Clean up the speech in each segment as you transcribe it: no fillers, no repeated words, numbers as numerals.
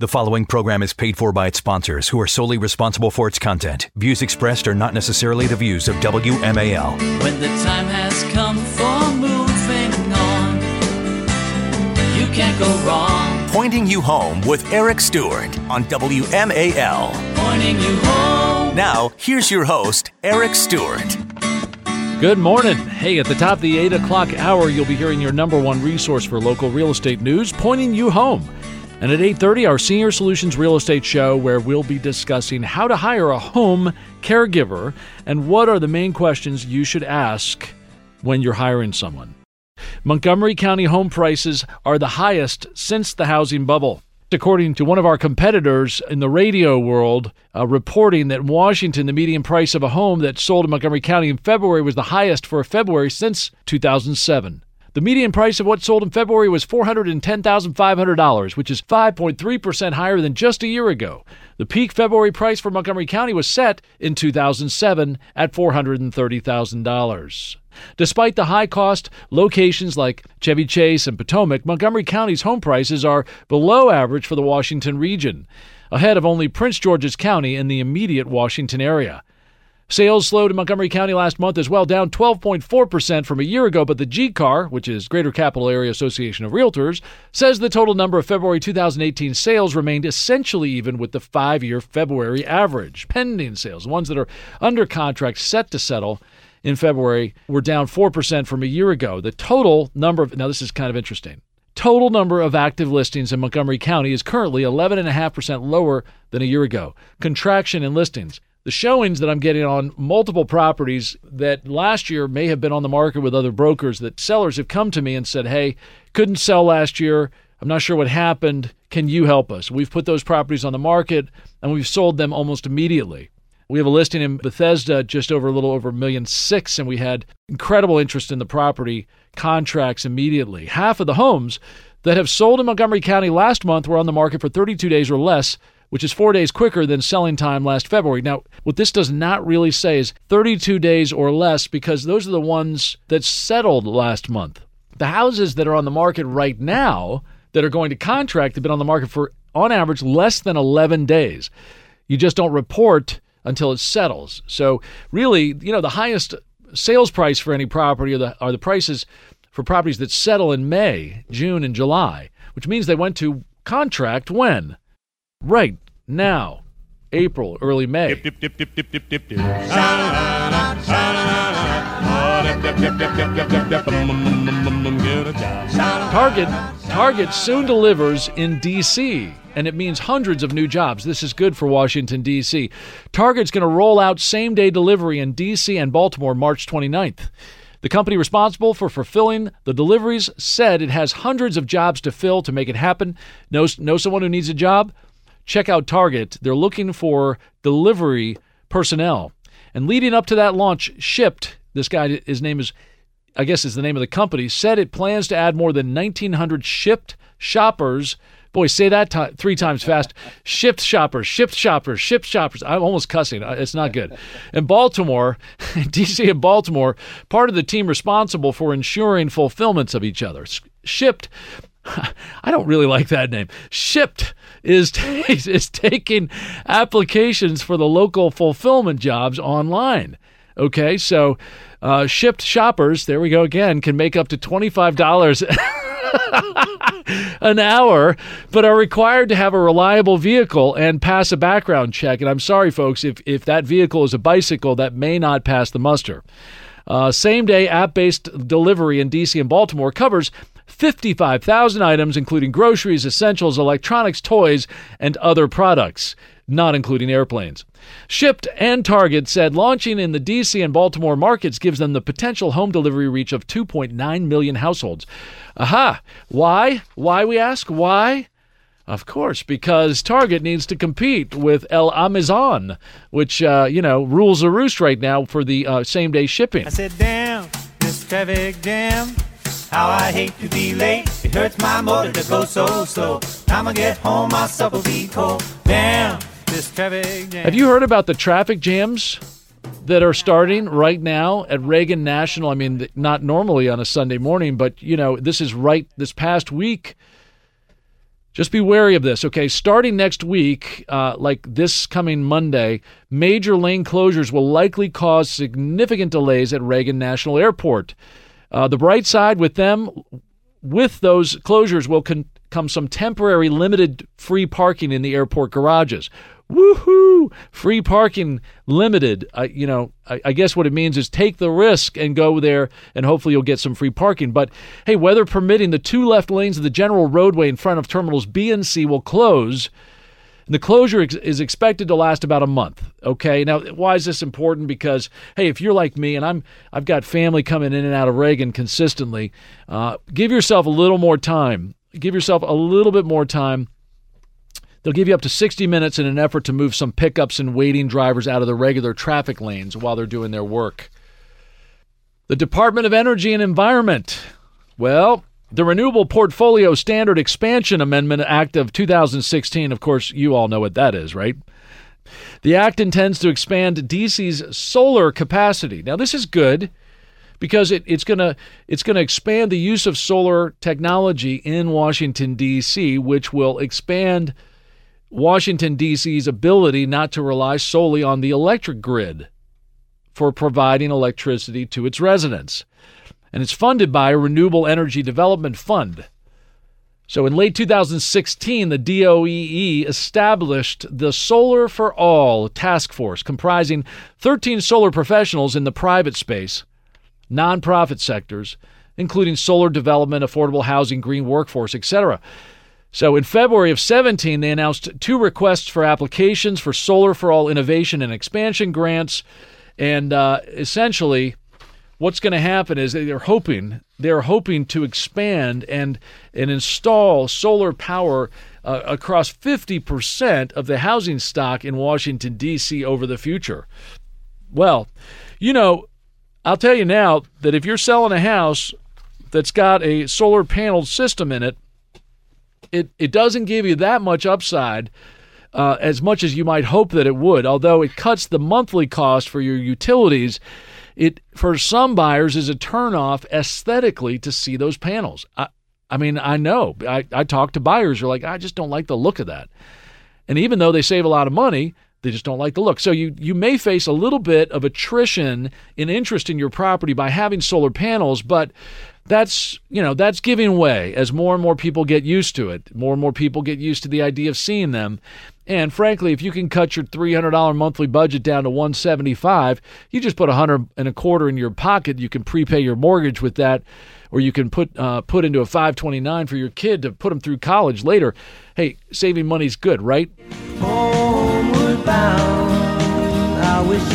The following program is paid for by its sponsors, who are solely responsible for its content. Views expressed are not necessarily the views of WMAL. When the time has come for moving on, you can't go wrong. Pointing You Home with Eric Stewart on WMAL. Pointing you home. Now, here's your host, Eric Stewart. Good morning. Hey, at the top of the 8 o'clock hour, you'll be hearing your number one resource for local real estate news, Pointing You Home. And at 8:30, our Senior Solutions Real Estate Show, where we'll be discussing how to hire a home caregiver and what are the main questions you should ask when you're hiring someone. Montgomery County home prices are the highest since the housing bubble. According to one of our competitors in the radio world, reporting that in Washington, the median price of a home that sold in Montgomery County in February was the highest for a February since 2007. The median price of what sold in February was $410,500, which is 5.3% higher than just a year ago. The peak February price for Montgomery County was set in 2007 at $430,000. Despite the high-cost locations like Chevy Chase and Potomac, Montgomery County's home prices are below average for the Washington region, ahead of only Prince George's County in the immediate Washington area. Sales slowed in Montgomery County last month as well, down 12.4% from a year ago, but the GCAR, which is Greater Capital Area Association of Realtors, says the total number of February 2018 sales remained essentially even with the 5-year February average. Pending sales, ones that are under contract set to settle in February, were down 4% from a year ago. The total number of, now this is kind of interesting, total number of active listings in Montgomery County is currently 11.5% lower than a year ago. Contraction in listings. The showings that I'm getting on multiple properties that last year may have been on the market with other brokers, that sellers have come to me and said, hey, couldn't sell last year. I'm not sure what happened. Can you help us? We've put those properties on the market and we've sold them almost immediately. We have a listing in Bethesda just over a little over $1.6 million, and we had incredible interest in the property, contracts immediately. Half of the homes that have sold in Montgomery County last month were on the market for 32 days or less, which is 4 days quicker than selling time last February. Now, what this does not really say is 32 days or less, because those are the ones that settled last month. The houses that are on the market right now that are going to contract have been on the market for, on average, less than 11 days. You just don't report until it settles. So really, the highest sales price for any property are the prices for properties that settle in May, June, and July, which means they went to contract when? Right now, April, early May. Target soon delivers in D.C., and it means hundreds of new jobs. This is good for Washington, D.C. Target's going to roll out same-day delivery in D.C. and Baltimore March 29th. The company responsible for fulfilling the deliveries said it has hundreds of jobs to fill to make it happen. Know someone who needs a job? Check out Target. They're looking for delivery personnel. And leading up to that launch, Shipt, this guy, his name is, I guess is the name of the company, said it plans to add more than 1,900 Shipt shoppers. Boy, say that 3 times fast. Shipt shoppers, Shipt shoppers, Shipt shoppers. I'm almost cussing. It's not good. In Baltimore, D.C. and Baltimore, part of the team responsible for ensuring fulfillments of each other. Shipt, I don't really like that name. Shipt is taking applications for the local fulfillment jobs online. Okay, so Shipt shoppers, there we go again, can make up to $25 an hour, but are required to have a reliable vehicle and pass a background check. And I'm sorry, folks, if that vehicle is a bicycle, that may not pass the muster. Same-day app-based delivery in D.C. and Baltimore covers 55,000 items, including groceries, essentials, electronics, toys, and other products, not including airplanes. Shipt and Target said launching in the D.C. and Baltimore markets gives them the potential home delivery reach of 2.9 million households. Aha! Why? Why, we ask? Why? Of course, because Target needs to compete with El Amazon, which, rules the roost right now for the same-day shipping. I said, damn, this traffic jam. How I hate to be late. It hurts my motor to go so slow. Time I get home, my supper be cold. Damn, this traffic jam. Have you heard about the traffic jams that are starting right now at Reagan National? I mean, not normally on a Sunday morning, but, this is right this past week. Just be wary of this, okay? Starting next week, like this coming Monday, major lane closures will likely cause significant delays at Reagan National Airport. The bright side with those closures will come some temporary limited free parking in the airport garages. Woohoo! Free parking limited. I guess what it means is take the risk and go there, and hopefully you'll get some free parking. But hey, weather permitting, the 2 left lanes of the general roadway in front of terminals B and C will close. And the closure is expected to last about a month. Okay, now why is this important? Because hey, if you're like me and I've got family coming in and out of Reagan consistently, give yourself a little more time. Give yourself a little bit more time. They'll give you up to 60 minutes in an effort to move some pickups and waiting drivers out of the regular traffic lanes while they're doing their work. The Department of Energy and Environment. Well, the Renewable Portfolio Standard Expansion Amendment Act of 2016, of course, you all know what that is, right? The act intends to expand DC's solar capacity. Now, this is good because it's going to expand the use of solar technology in Washington, D.C., which will expand Washington, D.C.'s ability not to rely solely on the electric grid for providing electricity to its residents. And it's funded by a Renewable Energy Development Fund. So in late 2016, the DOEE established the Solar for All task force comprising 13 solar professionals in the private space, nonprofit sectors, including solar development, affordable housing, green workforce, etc. So in February of 17, they announced 2 requests for applications for Solar for All Innovation and Expansion grants. And essentially, what's going to happen is they're hoping to expand and install solar power across 50% of the housing stock in Washington, D.C. over the future. Well, I'll tell you now that if you're selling a house that's got a solar panel system in it, it doesn't give you that much upside as much as you might hope that it would, although it cuts the monthly cost for your utilities. It, for some buyers, is a turnoff aesthetically to see those panels. I mean, I know. I talk to buyers who are like, I just don't like the look of that. And even though they save a lot of money, they just don't like the look. So you may face a little bit of attrition in interest in your property by having solar panels, but that's giving way as more and more people get used to it. More and more people get used to the idea of seeing them. And frankly, if you can cut your $300 monthly budget down to $175, you just put $125 in your pocket. You can prepay your mortgage with that, or you can put into a 529 for your kid to put them through college later. Hey, saving money's good, right? Homeward bound, I wish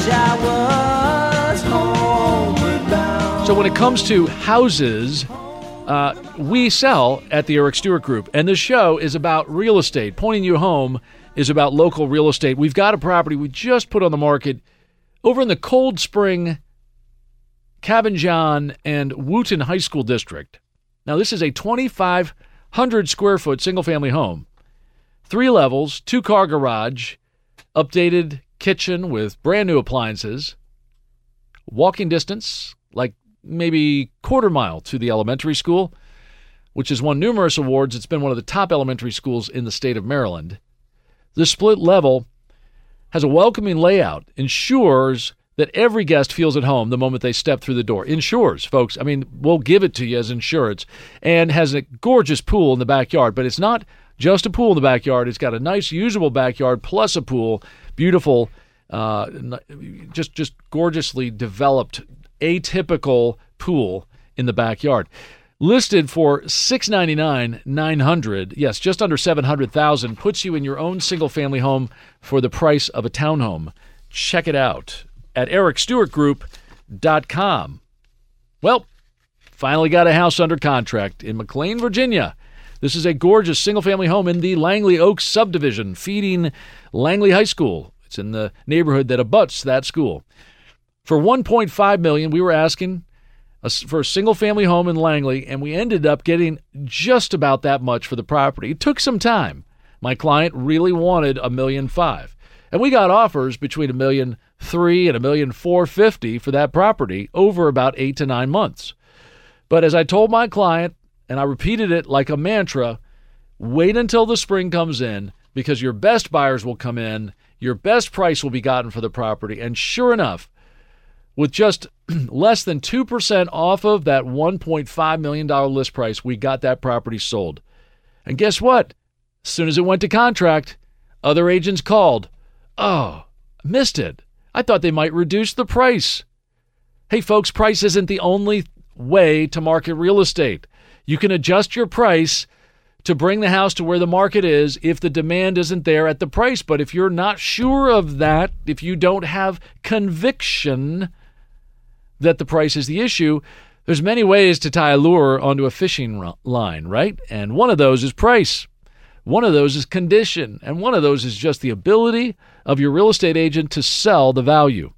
I was homeward bound. So when it comes to houses, we sell at the Eric Stewart Group, and this show is about real estate. Pointing you home is about local real estate. We've got a property we just put on the market over in the Cold Spring, Cabin John, and Wooten High School District. Now, this is a 2,500 square foot single-family home. 3 levels, 2-car garage, updated kitchen with brand new appliances, walking distance, like maybe quarter mile to the elementary school, which has won numerous awards. It's been one of the top elementary schools in the state of Maryland. The split level has a welcoming layout, ensures that every guest feels at home the moment they step through the door. Ensures, folks. I mean, we'll give it to you as insurance. And has a gorgeous pool in the backyard, but it's not just a pool in the backyard. It's got a nice, usable backyard plus a pool. Beautiful, just gorgeously developed, atypical pool in the backyard. Listed for $699,900, yes, just under $700,000, puts you in your own single-family home for the price of a townhome. Check it out at ericstewartgroup.com. Well, finally got a house under contract in McLean, Virginia. This is a gorgeous single-family home in the Langley Oaks subdivision, feeding Langley High School. It's in the neighborhood that abuts that school. For $1.5 million, we were asking for a single-family home in Langley, and we ended up getting just about that much for the property. It took some time. My client really wanted $1.5 million, and we got offers between $1.3 million and $1.45 million for that property over about 8 to 9 months. But as I told my client, and I repeated it like a mantra, Wait until the spring comes in, because your best buyers will come in, your best price will be gotten for the property, and sure enough, with just less than 2% off of that $1.5 million list price, we got that property sold. And guess what? As soon as it went to contract, other agents called. Oh, missed it. I thought they might reduce the price. Hey, folks, price isn't the only way to market real estate. You can adjust your price to bring the house to where the market is if the demand isn't there at the price. But if you're not sure of that, if you don't have conviction that the price is the issue, there's many ways to tie a lure onto a fishing line, right? And one of those is price. One of those is condition. And one of those is just the ability of your real estate agent to sell the value.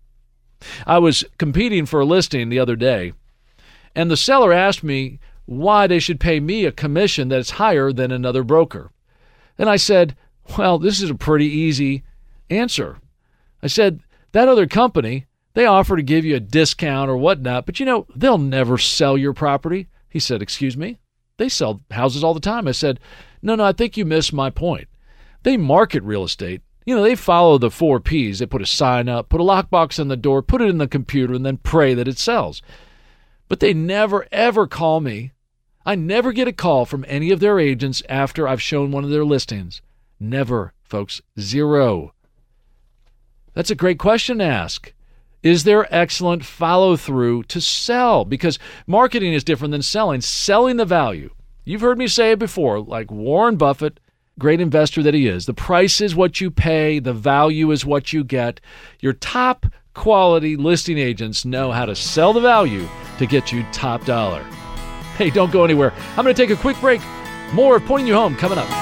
I was competing for a listing the other day, and the seller asked me why they should pay me a commission that's higher than another broker. And I said, well, this is a pretty easy answer. I said, that other company, they offer to give you a discount or whatnot, but they'll never sell your property. He said, excuse me? They sell houses all the time. I said, no, I think you missed my point. They market real estate. They follow the 4 Ps. They put a sign up, put a lockbox on the door, put it in the computer, and then pray that it sells. But they never, ever call me. I never get a call from any of their agents after I've shown one of their listings. Never, folks. 0. That's a great question to ask. Is there excellent follow-through to sell? Because marketing is different than selling. Selling the value. You've heard me say it before, like Warren Buffett, great investor that he is. The price is what you pay. The value is what you get. Your top quality listing agents know how to sell the value to get you top dollar. Hey, don't go anywhere. I'm going to take a quick break. More of Pointing You Home coming up.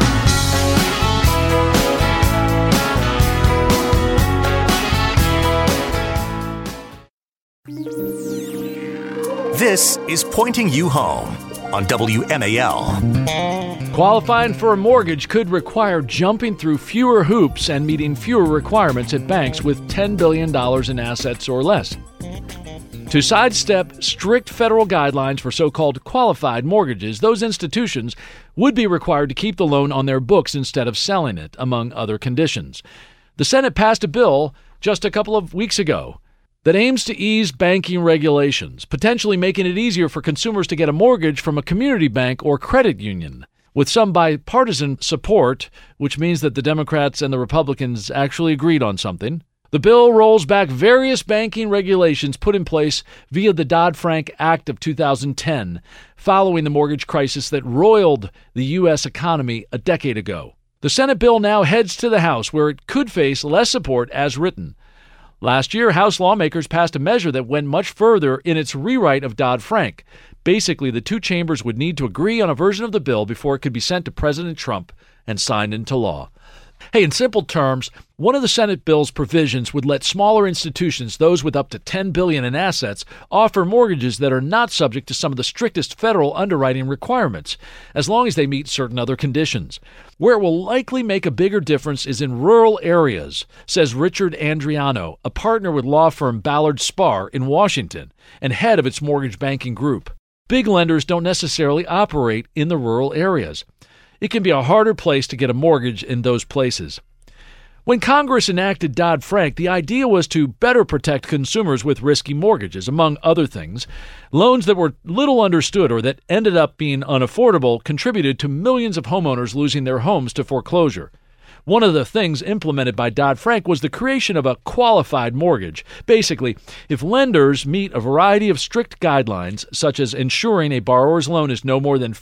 This is Pointing You Home on WMAL. Qualifying for a mortgage could require jumping through fewer hoops and meeting fewer requirements at banks with $10 billion in assets or less. To sidestep strict federal guidelines for so-called qualified mortgages, those institutions would be required to keep the loan on their books instead of selling it, among other conditions. The Senate passed a bill just a couple of weeks ago that aims to ease banking regulations, potentially making it easier for consumers to get a mortgage from a community bank or credit union. With some bipartisan support, which means that the Democrats and the Republicans actually agreed on something, the bill rolls back various banking regulations put in place via the Dodd-Frank Act of 2010, following the mortgage crisis that roiled the U.S. economy a decade ago. The Senate bill now heads to the House, where it could face less support as written. Last year, House lawmakers passed a measure that went much further in its rewrite of Dodd-Frank. Basically, the two chambers would need to agree on a version of the bill before it could be sent to President Trump and signed into law. Hey, in simple terms, one of the Senate bill's provisions would let smaller institutions, those with up to $10 billion in assets, offer mortgages that are not subject to some of the strictest federal underwriting requirements, as long as they meet certain other conditions. Where it will likely make a bigger difference is in rural areas, says Richard Andriano, a partner with law firm Ballard Spahr in Washington and head of its mortgage banking group. Big lenders don't necessarily operate in the rural areas. It can be a harder place to get a mortgage in those places. When Congress enacted Dodd-Frank, the idea was to better protect consumers with risky mortgages, among other things. Loans that were little understood or that ended up being unaffordable contributed to millions of homeowners losing their homes to foreclosure. One of the things implemented by Dodd-Frank was the creation of a qualified mortgage. Basically, if lenders meet a variety of strict guidelines, such as ensuring a borrower's loan is no more than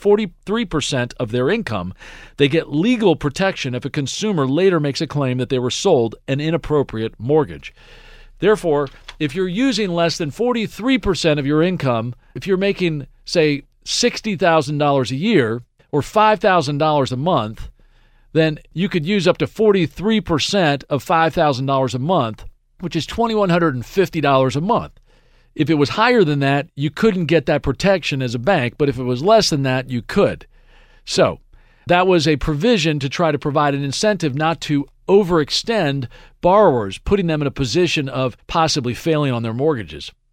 43% of their income, they get legal protection if a consumer later makes a claim that they were sold an inappropriate mortgage. Therefore, if you're using less than 43% of your income, if you're making, say, $60,000 a year or $5,000 a month, then you could use up to 43% of $5,000 a month, which is $2,150 a month. If it was higher than that, you couldn't get that protection as a bank, but if it was less than that, you could. So that was a provision to try to provide an incentive not to overextend borrowers, putting them in a position of possibly failing on their mortgages.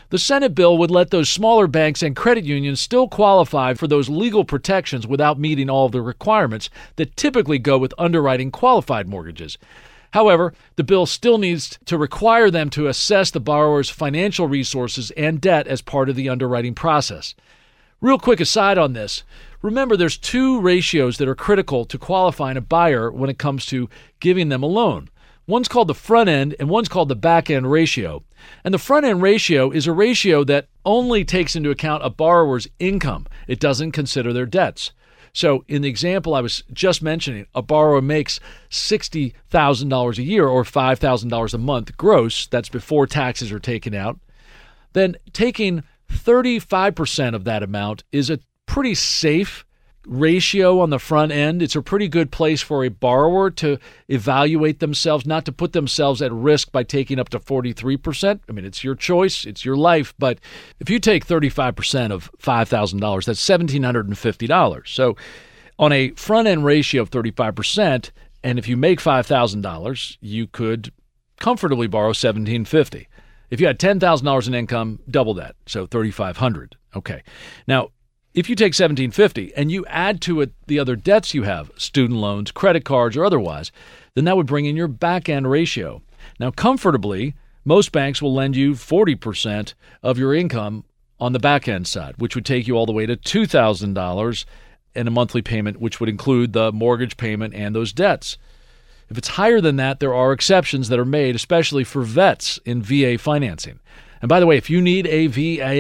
The Senate bill would let those smaller banks and credit unions still qualify for those legal protections without meeting all of the requirements that typically go with underwriting qualified mortgages. However, the bill still needs to require them to assess the borrower's financial resources and debt as part of the underwriting process. Real quick aside on this, remember there's two ratios that are critical to qualifying a buyer when it comes to giving them a loan. One's called the front end and one's called the back end ratio. And the front end ratio is a ratio that only takes into account a borrower's income. It doesn't consider their debts. So in the example I was just mentioning, a borrower makes $60,000 a year or $5,000 a month gross. That's before taxes are taken out. Then taking 35% of that amount is a pretty safe ratio on the front end. It's a pretty good place for a borrower to evaluate themselves, not to put themselves at risk by taking up to 43%. I mean, it's your choice, it's your life, but if you take 35% of $5,000, that's $1,750. So on a front end ratio of 35%, and if you make $5,000, you could comfortably borrow $1,750. If you had $10,000 in income, double that, so $3,500. Okay. Now, if you take $1,750 and you add to it the other debts you have, student loans, credit cards, or otherwise, then that would bring in your back-end ratio. Now, comfortably, most banks will lend you 40% of your income on the back-end side, which would take you all the way to $2,000 and a monthly payment, which would include the mortgage payment and those debts. If it's higher than that, there are exceptions that are made, especially for vets in VA financing. And by the way, if you need a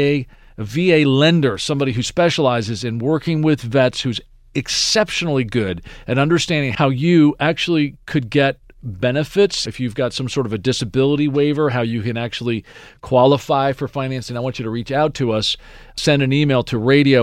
VA lender, somebody who specializes in working with vets, who's exceptionally good at understanding how you actually could get benefits, if you've got some sort of a disability waiver, how you can actually qualify for financing, I want you to reach out to us. Send an email to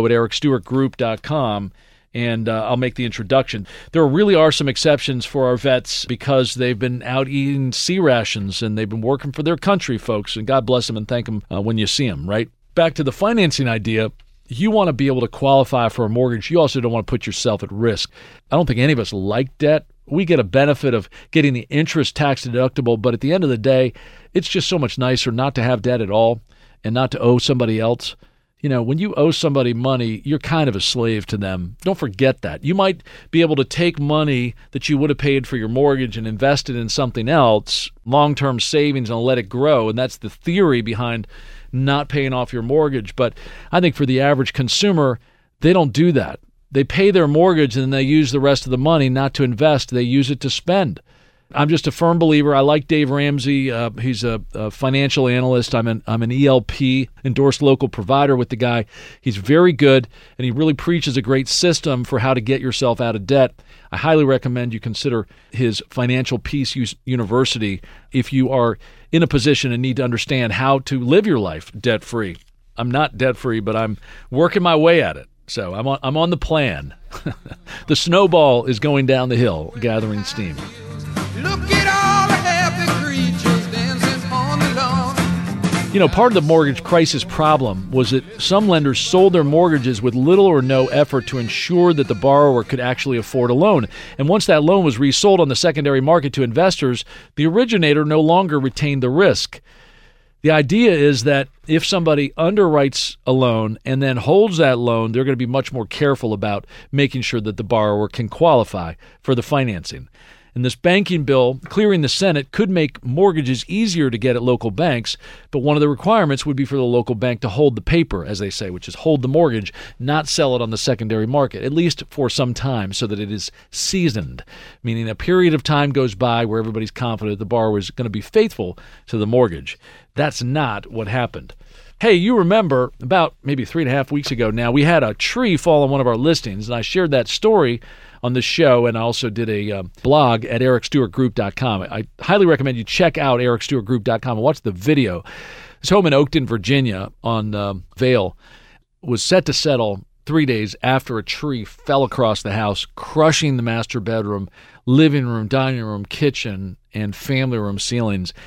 radio@ericstewartgroup.com. And I'll make the introduction. There really are some exceptions for our vets because they've been out eating C rations and they've been working for their country, folks. And God bless them and thank them when you see them, right? Back to the financing idea. You want to be able to qualify for a mortgage. You also don't want to put yourself at risk. I don't think any of us like debt. We get a benefit of getting the interest tax deductible, but at the end of the day, it's just so much nicer not to have debt at all and not to owe somebody else. You know, when you owe somebody money, you're kind of a slave to them. Don't forget that. You might be able to take money that you would have paid for your mortgage and invest it in something else, long-term savings, and let it grow. And that's the theory behind not paying off your mortgage. But I think for the average consumer, they don't do that. They pay their mortgage and then they use the rest of the money not to invest. They use it to spend. I'm just a firm believer. I like Dave Ramsey. He's a financial analyst. I'm an ELP, endorsed local provider with the guy. He's very good, and he really preaches a great system for how to get yourself out of debt. I highly recommend you consider his Financial Peace University if you are in a position and need to understand how to live your life debt-free. I'm not debt-free, but I'm working my way at it. So I'm on the plan. The snowball is going down the hill, gathering steam. Look at all the happy creatures dancing on the lawn. You know, part of the mortgage crisis problem was that some lenders sold their mortgages with little or no effort to ensure that the borrower could actually afford a loan. And once that loan was resold on the secondary market to investors, the originator no longer retained the risk. The idea is that if somebody underwrites a loan and then holds that loan, they're going to be much more careful about making sure that the borrower can qualify for the financing. And this banking bill clearing the Senate could make mortgages easier to get at local banks, but one of the requirements would be for the local bank to hold the paper, as they say, which is hold the mortgage, not sell it on the secondary market, at least for some time, so that it is seasoned, meaning a period of time goes by where everybody's confident the borrower is going to be faithful to the mortgage. That's not what happened. Hey, you remember about maybe 3.5 weeks ago now, we had a tree fall on one of our listings, and I shared that story on the show, and I also did a blog at ericstewartgroup.com. I highly recommend you check out ericstewartgroup.com and watch the video. This home in Oakton, Virginia on Vail was set to settle 3 days after a tree fell across the house, crushing the master bedroom, living room, dining room, kitchen, and family room ceilings.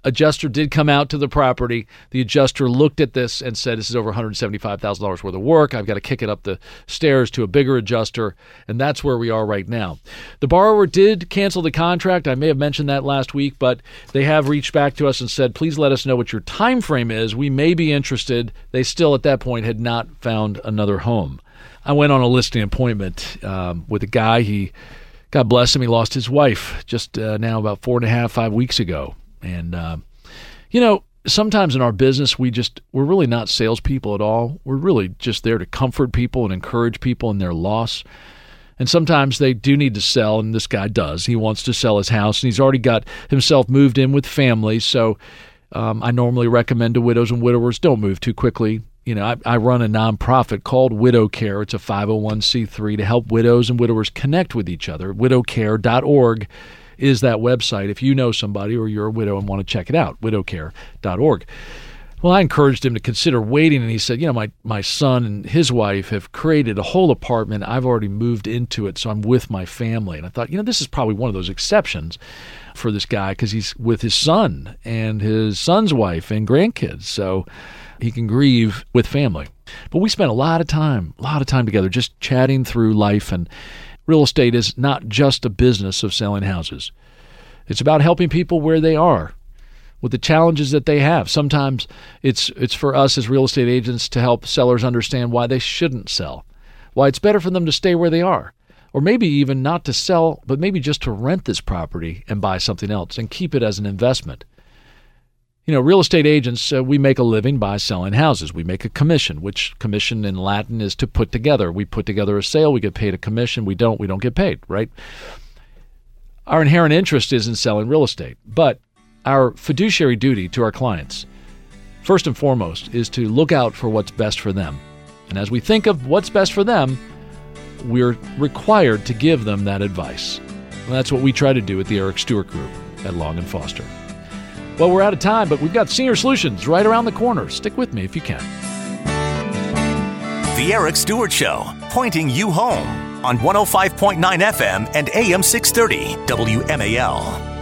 adjuster did come out to the property. The adjuster looked at this and said, this is over $175,000 worth of work. I've got to kick it up the stairs to a bigger adjuster, and that's where we are right now. The borrower did cancel the contract. I may have mentioned that last week, but they have reached back to us and said, please let us know what your time frame is. We may be interested. They still, at that point, had not found another home. I went on a listing appointment with a guy. God bless him, he lost his wife just now about 5 weeks ago. And, sometimes in our business, we're really not salespeople at all. We're really just there to comfort people and encourage people in their loss. And sometimes they do need to sell, and this guy does. He wants to sell his house, and he's already got himself moved in with family. So I normally recommend to widows and widowers, don't move too quickly. I run a nonprofit called Widow Care. It's a 501c3 to help widows and widowers connect with each other. Widowcare.org is that website if you know somebody or you're a widow and want to check it out, widowcare.org. Well, I encouraged him to consider waiting, and he said, my son and his wife have created a whole apartment. I've already moved into it, so I'm with my family. And I thought, this is probably one of those exceptions for this guy because he's with his son and his son's wife and grandkids, so he can grieve with family. But we spent a lot of time together just chatting through life, and real estate is not just a business of selling houses. It's about helping people where they are with the challenges that they have. Sometimes it's for us as real estate agents to help sellers understand why they shouldn't sell, why it's better for them to stay where they are, or maybe even not to sell, but maybe just to rent this property and buy something else and keep it as an investment. Real estate agents, we make a living by selling houses. We make a commission, which commission in Latin is to put together. We put together a sale, we get paid a commission. We don't get paid, right? Our inherent interest is in selling real estate, but our fiduciary duty to our clients, first and foremost, is to look out for what's best for them. And as we think of what's best for them, we're required to give them that advice. And that's what we try to do at the Eric Stewart Group at Long & Foster. Well, we're out of time, but we've got Senior Solutions right around the corner. Stick with me if you can. The Eric Stewart Show, pointing you home on 105.9 FM and AM 630 WMAL.